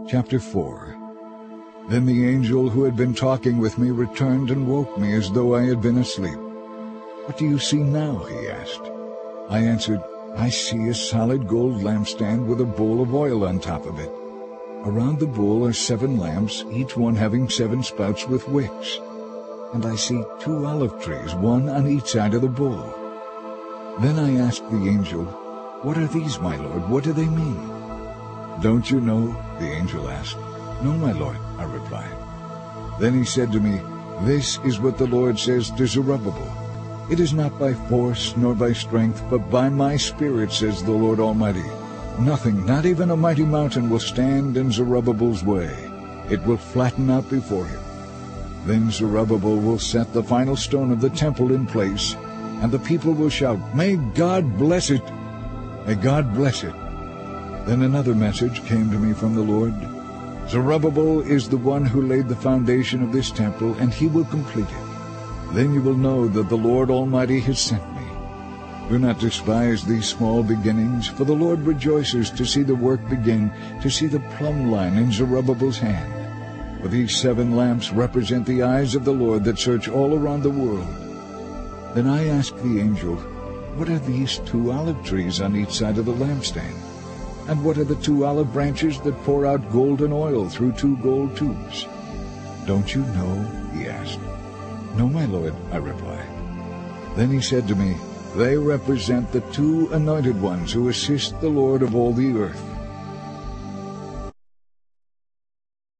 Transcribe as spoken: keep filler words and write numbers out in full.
Chapter four. Then the angel who had been talking with me returned and woke me as though I had been asleep. "What do you see now?" he asked. I answered, "I see a solid gold lampstand with a bowl of oil on top of it. Around the bowl are seven lamps, each one having seven spouts with wicks. And I see two olive trees, one on each side of the bowl." Then I asked the angel, "What are these, my lord? What do they mean?" "Don't you know?" the angel asked. "No, my lord," I replied. Then he said to me, "This is what the Lord says to Zerubbabel. It is not by force nor by strength, but by my Spirit, says the Lord Almighty. Nothing, not even a mighty mountain, will stand in Zerubbabel's way. It will flatten out before him. Then Zerubbabel will set the final stone of the temple in place, and the people will shout, 'May God bless it! May God bless it!'" Then another message came to me from the Lord. "Zerubbabel is the one who laid the foundation of this temple, and he will complete it. Then you will know that the Lord Almighty has sent me. Do not despise these small beginnings, for the Lord rejoices to see the work begin, to see the plumb line in Zerubbabel's hand. For these seven lamps represent the eyes of the Lord that search all around the world." Then I asked the angel, "What are these two olive trees on each side of the lampstand? And what are the two olive branches that pour out golden oil through two gold tubes?" "Don't you know?" he asked. "No, my lord," I replied. Then he said to me, "They represent the two anointed ones who assist the Lord of all the earth.